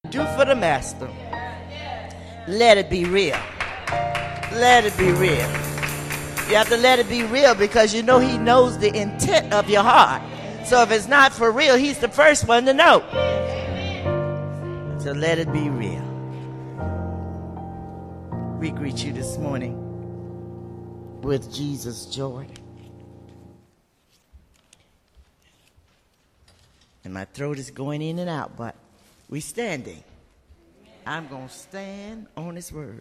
Do for the master. Let it be real. Let it be real. You have to let it be real because you know he knows the intent of your heart. So if it's not for real, he's the first one to know. So let it be real. We greet you this morning with Jesus' joy. And my throat is going in and out, but we're standing. I'm going to stand on his word.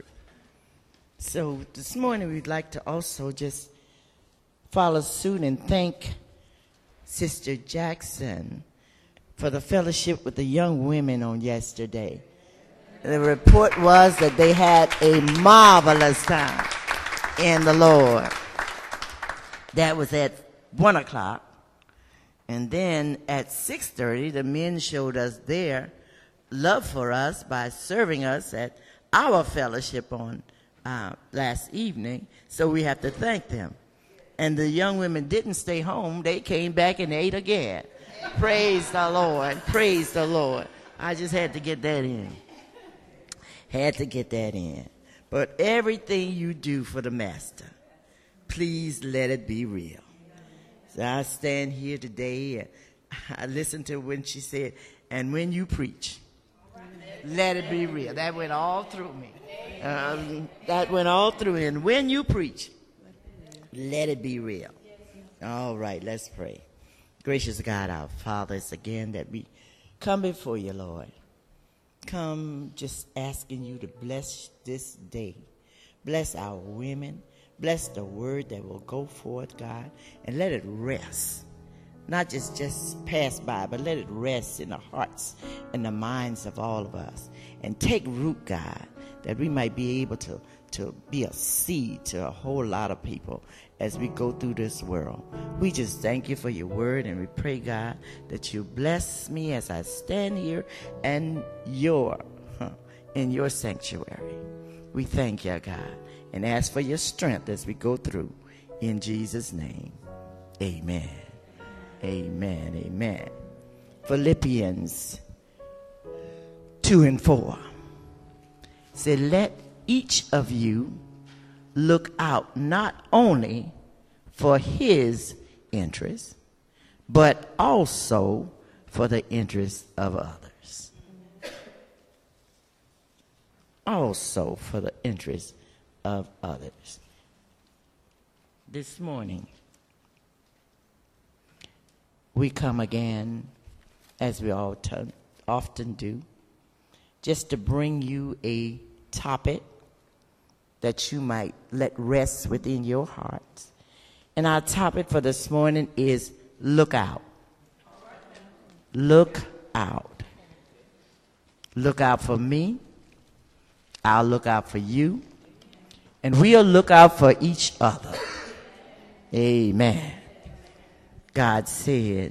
So this morning we'd like to also just follow suit and thank Sister Jackson for the fellowship with the young women on yesterday. The report was that they had a marvelous time in the Lord. That was at 1 o'clock. And then at 6:30, the men showed us their love for us by serving us at our fellowship on last evening. So we have to thank them. And the young women didn't stay home. They came back and ate again. Praise the Lord. Praise the Lord. I just had to get that in. Had to get that in. But everything you do for the master, please let it be real. So I stand here today and I listened to when she said, and when you preach, let it be real. That went all through me. That went all through. And when you preach, let it be real. All right, let's pray. Gracious God, our Father, it's again that we come before you, Lord. Come just asking you to bless this day. Bless our women. Bless the word that will go forth, God, and let it rest. Not just pass by, but let it rest in the hearts and the minds of all of us. And take root, God, that we might be able to be a seed to a whole lot of people as we go through this world. We just thank you for your word, and we pray, God, that you bless me as I stand here and in your sanctuary. We thank you, God, and ask for your strength as we go through. In Jesus' name, amen. Amen, amen. Philippians 2:4 said, let each of you look out not only for his interest, but also for the interest of others. Also for the interest of others. This morning, we come again, as we all often do, just to bring you a topic that you might let rest within your hearts. And our topic for this morning is look out. Look out. Look out for me. I'll look out for you. And we'll look out for each other. Amen. God said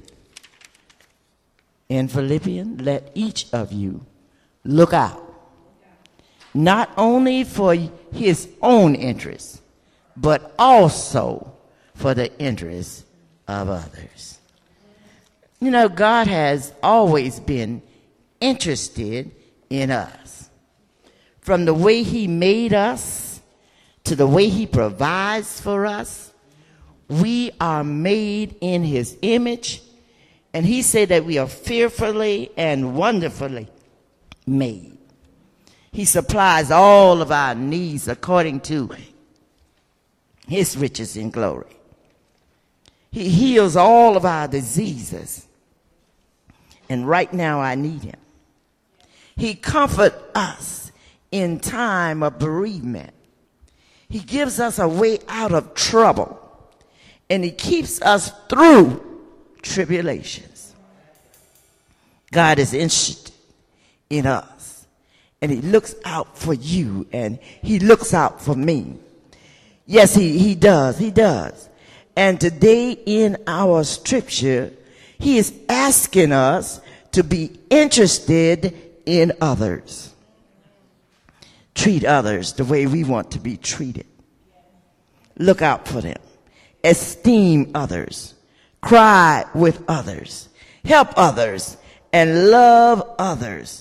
in Philippians, let each of you look out, not only for his own interests, but also for the interests of others. You know, God has always been interested in us. From the way he made us to the way he provides for us, we are made in his image, and he said that we are fearfully and wonderfully made. He supplies all of our needs according to his riches in glory. He heals all of our diseases, and right now I need him. He comforts us in time of bereavement. He gives us a way out of trouble. And he keeps us through tribulations. God is interested in us. And he looks out for you. And he looks out for me. Yes, he does. He does. And today in our scripture, he is asking us to be interested in others. Treat others the way we want to be treated. Look out for them. Esteem others, cry with others, help others, and love others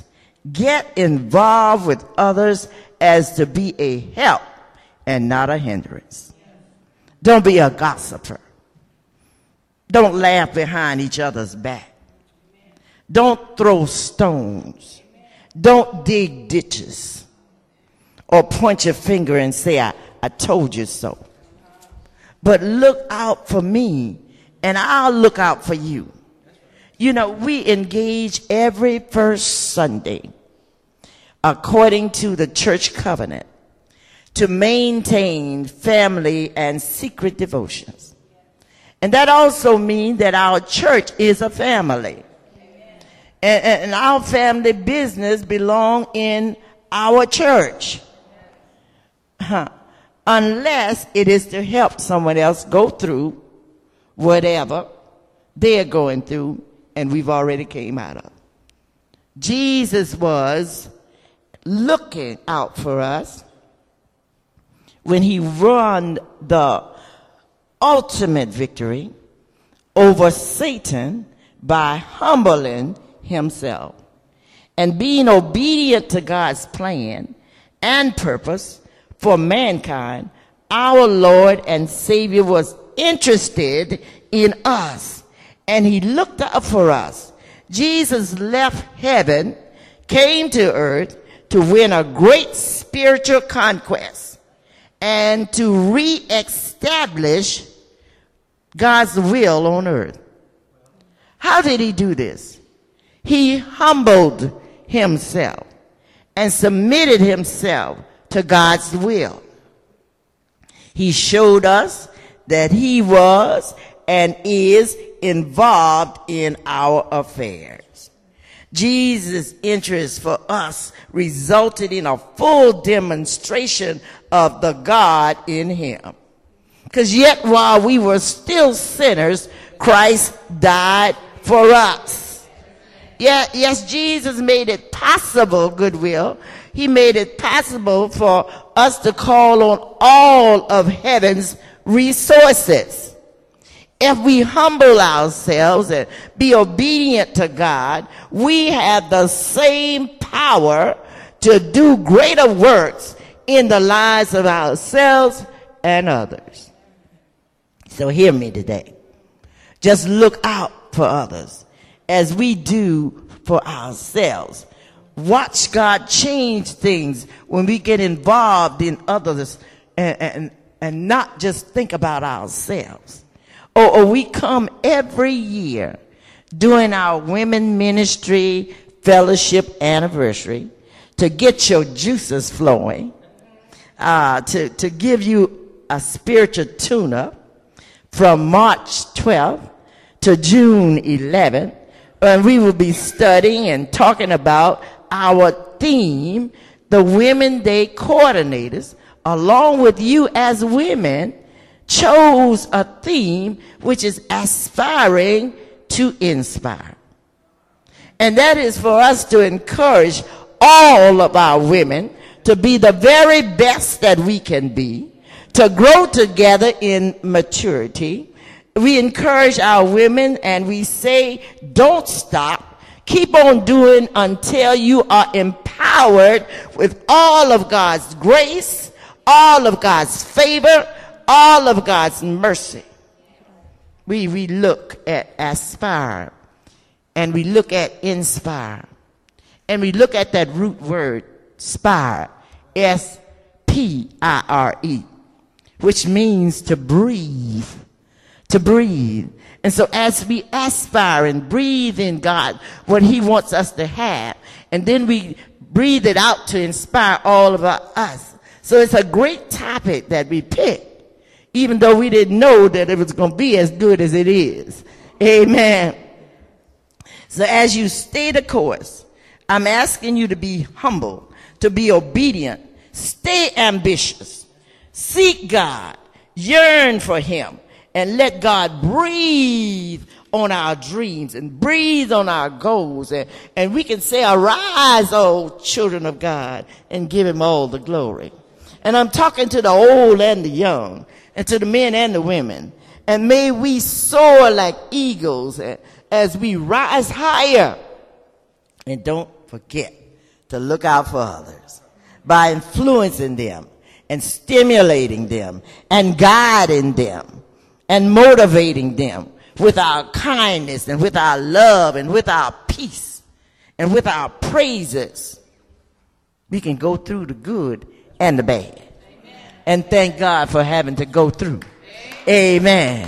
Get involved with others as to be a help and not a hindrance. Don't be a gossiper. Don't laugh behind each other's back. Don't throw stones. Don't dig ditches or point your finger and say, I told you so. But look out for me, and I'll look out for you. You know, we engage every first Sunday, according to the church covenant, to maintain family and secret devotions. And that also means that our church is a family. And our family business belong in our church. Unless it is to help someone else go through whatever they're going through and we've already came out of. Jesus was looking out for us when he won the ultimate victory over Satan by humbling himself and being obedient to God's plan and purpose for mankind. Our Lord and Savior was interested in us, and he looked out for us. Jesus left heaven, came to earth to win a great spiritual conquest and to reestablish God's will on earth. How did he do this? He humbled himself and submitted himself to God's will. He showed us that he was and is involved in our affairs. Jesus' interest for us resulted in a full demonstration of the God in him. Because yet while we were still sinners, Christ died for us. Yeah, yes, Jesus made it possible, goodwill. He made it possible for us to call on all of heaven's resources. If we humble ourselves and be obedient to God, we have the same power to do greater works in the lives of ourselves and others. So hear me today. Just look out for others as we do for ourselves. Watch God change things when we get involved in others and not just think about ourselves. Or we come every year during our women ministry fellowship anniversary to get your juices flowing, to give you a spiritual tune-up from March 12th to June 11th, and we will be studying and talking about our theme, the Women Day coordinators, along with you as women, chose a theme which is aspiring to inspire. And that is for us to encourage all of our women to be the very best that we can be, to grow together in maturity. We encourage our women and we say, don't stop. Keep on doing until you are empowered with all of God's grace, all of God's favor, all of God's mercy. We look at aspire and we look at inspire and we look at that root word spire, S-P-I-R-E, which means to breathe, to breathe. And so as we aspire and breathe in God what he wants us to have, and then we breathe it out to inspire all of us. So it's a great topic that we picked, even though we didn't know that it was going to be as good as it is. Amen. So as you stay the course, I'm asking you to be humble, to be obedient, stay ambitious, seek God, yearn for him, and let God breathe on our dreams and breathe on our goals. And we can say, arise, O children of God, and give him all the glory. And I'm talking to the old and the young, and to the men and the women. And may we soar like eagles as we rise higher. And don't forget to look out for others by influencing them and stimulating them and guiding them and motivating them with our kindness and with our love and with our peace and with our praises. We can go through the good and the bad. And thank God for having to go through. Amen.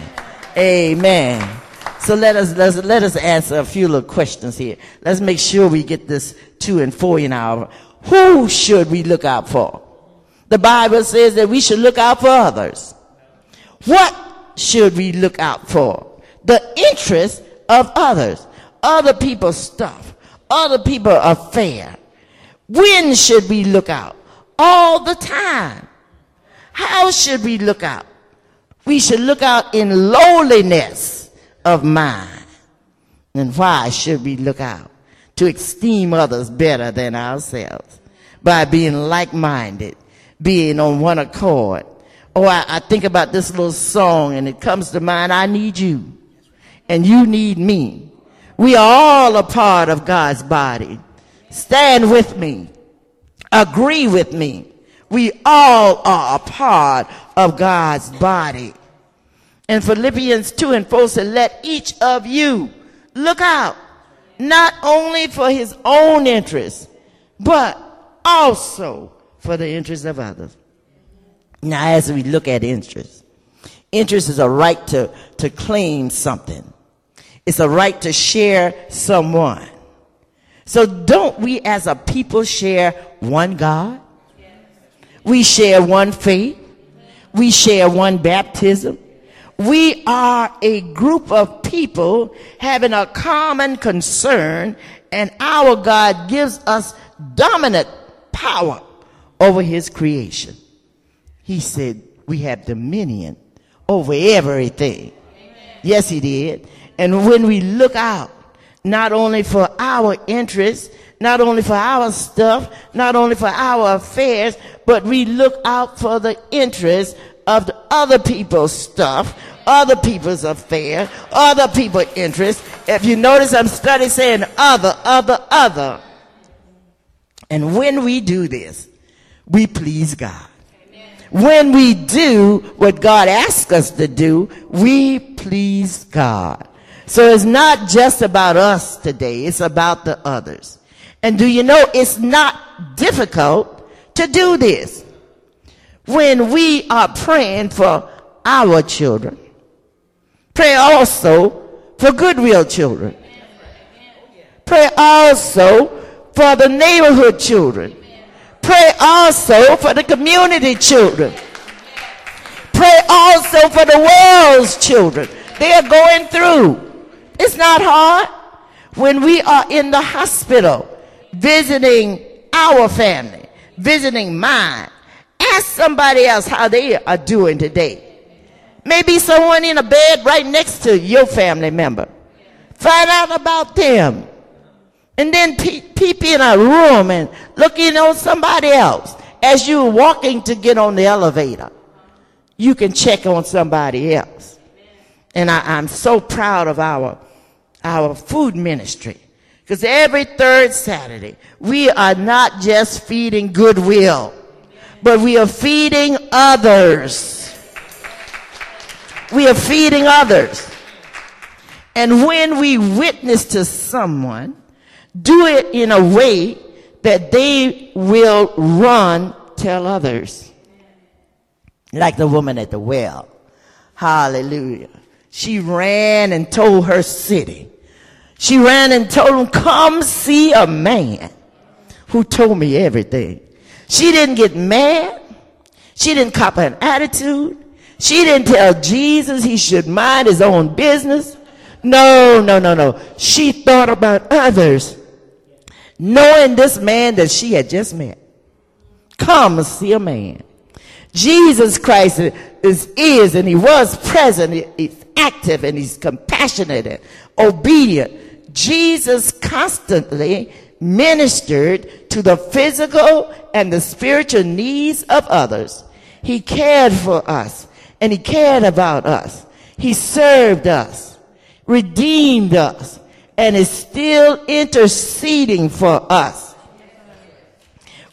Amen. So let us answer a few little questions here. Let's make sure we get this 2 and 4 in our. Who should we look out for? The Bible says that we should look out for others. What should we look out for? The interest of others, other people's stuff, other people's affair. When should we look out? All the time. How should we look out? We should look out in lowliness of mind. And why should we look out? To esteem others better than ourselves by being like-minded, being on one accord. Oh, I think about this little song and it comes to mind, I need you and you need me. We are all a part of God's body. Stand with me. Agree with me. We all are a part of God's body. And Philippians 2 and 4 said, let each of you look out, not only for his own interests, but also for the interests of others. Now, as we look at interest is a right to claim something. It's a right to share someone. So don't we as a people share one God? We share one faith. We share one baptism. We are a group of people having a common concern, and our God gives us dominant power over his creation. He said we have dominion over everything. Amen. Yes, he did. And when we look out, not only for our interests, not only for our stuff, not only for our affairs, but we look out for the interests of the other people's stuff, other people's affairs, other people's interests. If you notice, I'm studying saying other. And when we do this, we please God. When we do what God asks us to do, we please God. So it's not just about us today. It's about the others. And do you know it's not difficult to do this? When we are praying for our children, pray also for Goodwill children. Pray also for the neighborhood children. Pray also for the community children. Pray also for the world's children. They are going through. It's not hard. When we are in the hospital visiting our family, visiting mine, ask somebody else how they are doing today. Maybe someone in a bed right next to your family member. Find out about them. And then peep in a room and look in on somebody else. As you're walking to get on the elevator, you can check on somebody else. And I'm so proud of our food ministry. Because every third Saturday, we are not just feeding Goodwill, but we are feeding others. We are feeding others. And when we witness to someone, do it in a way that they will tell others. Like the woman at the well. Hallelujah. She ran and told her city. She ran and told them, come see a man who told me everything. She didn't get mad. She didn't cop an attitude. She didn't tell Jesus he should mind his own business. No. She thought about others, knowing this man that she had just met. Come see a man. Jesus Christ is and he was present. He's active and he's compassionate and obedient. Jesus constantly ministered to the physical and the spiritual needs of others. He cared for us and he cared about us. He served us, redeemed us, and is still interceding for us.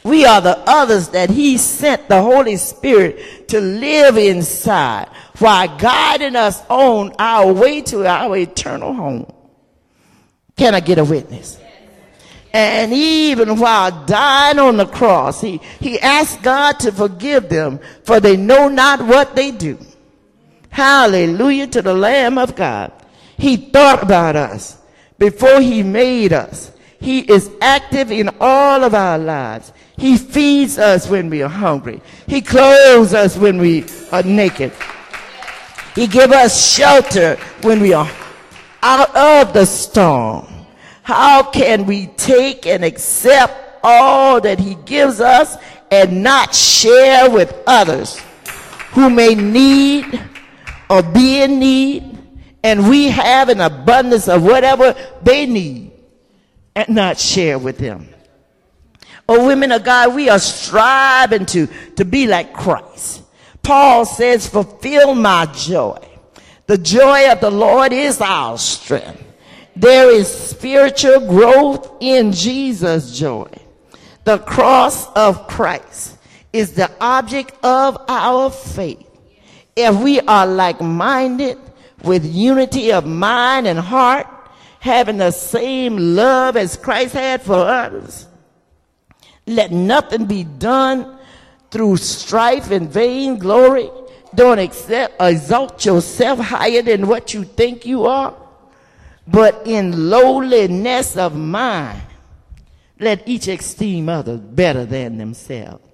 We are the others that he sent the Holy Spirit to live inside while guiding us on our way to our eternal home. Can I get a witness? And even while dying on the cross, he asked God to forgive them, for they know not what they do. Hallelujah to the Lamb of God. He thought about us before he made us. He is active in all of our lives. He feeds us when we are hungry. He clothes us when we are naked. He gives us shelter when we are out of the storm. How can we take and accept all that he gives us and not share with others who may need or be in need, and we have an abundance of whatever they need, and not share with them? Oh, women of God, we are striving to be like Christ. Paul says, fulfill my joy. The joy of the Lord is our strength. There is spiritual growth in Jesus' joy. The cross of Christ is the object of our faith. If we are like-minded with unity of mind and heart, having the same love as Christ had for others, let nothing be done through strife and vain glory. Don't exalt yourself higher than what you think you are, but in lowliness of mind, let each esteem others better than themselves.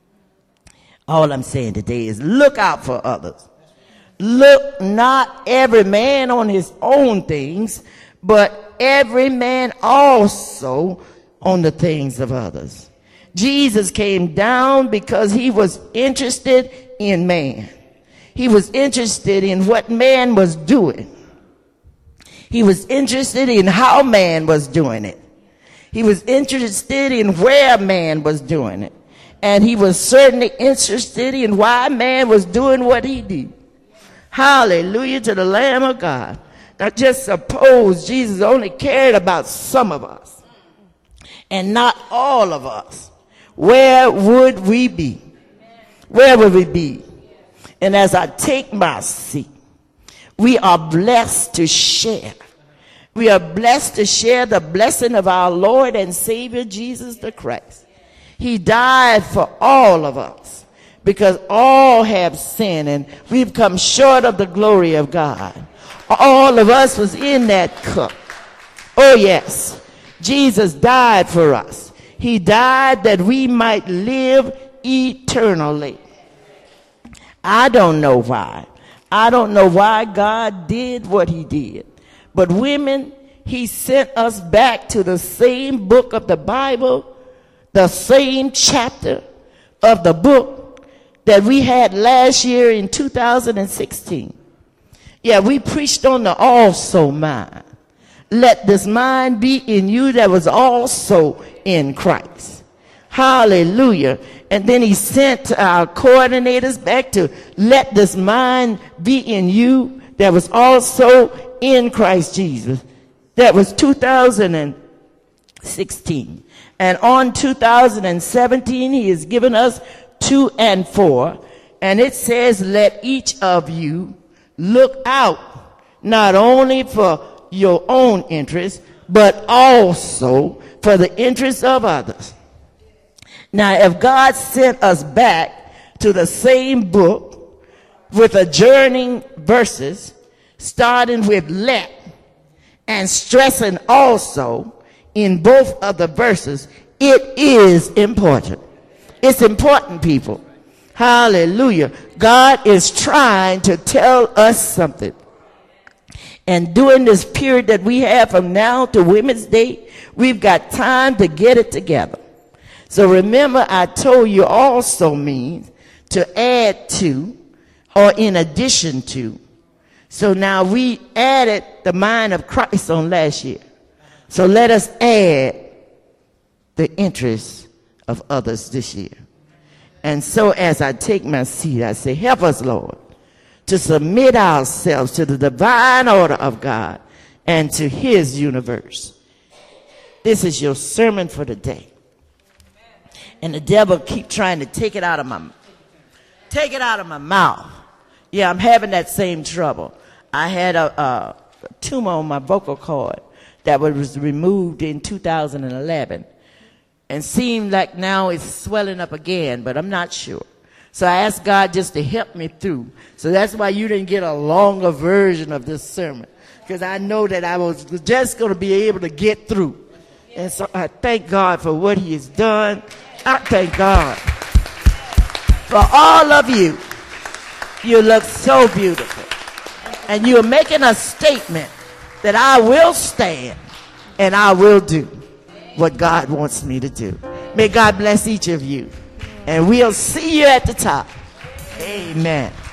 All I'm saying today is look out for others. Look not every man on his own things, but every man also on the things of others. Jesus came down because he was interested in man. He was interested in what man was doing. He was interested in how man was doing it. He was interested in where man was doing it. And he was certainly interested in why man was doing what he did. Hallelujah to the Lamb of God. Now just suppose Jesus only cared about some of us and not all of us. Where would we be? Where would we be? And as I take my seat, we are blessed to share. We are blessed to share the blessing of our Lord and Savior Jesus the Christ. He died for all of us because all have sinned and we've come short of the glory of God. All of us was in that cup. Oh yes, Jesus died for us. He died that we might live eternally. I don't know why. I don't know why God did what he did. But women, he sent us back to the same book of the Bible, the same chapter of the book that we had last year in 2016. Yeah, we preached on the also mind. Let this mind be in you that was also in Christ. Hallelujah. And then he sent our coordinators back to let this mind be in you that was also in Christ Jesus. That was 2016. And on 2017, he has given us 2 and 4. And it says, let each of you look out not only for your own interest, but also for the interests of others. Now, if God sent us back to the same book with adjourning verses, starting with let and stressing also in both of the verses, it is important. It's important, people. Hallelujah. God is trying to tell us something. And during this period that we have from now to Women's Day, we've got time to get it together. So remember, I told you also means to add to or in addition to. So now we added the mind of Christ on last year. So let us add the interests of others this year. And so as I take my seat, I say, help us, Lord, to submit ourselves to the divine order of God and to his universe. This is your sermon for the day. And the devil keep trying to take it out of my mouth. Yeah, I'm having that same trouble. I had a tumor on my vocal cord that was removed in 2011. And seemed like now it's swelling up again, but I'm not sure. So I asked God just to help me through. So that's why you didn't get a longer version of this sermon. Because I know that I was just going to be able to get through. And so I thank God for what he has done. I thank God for all of you. You look so beautiful. And you're making a statement that I will stand and I will do what God wants me to do. May God bless each of you. And we'll see you at the top. Amen.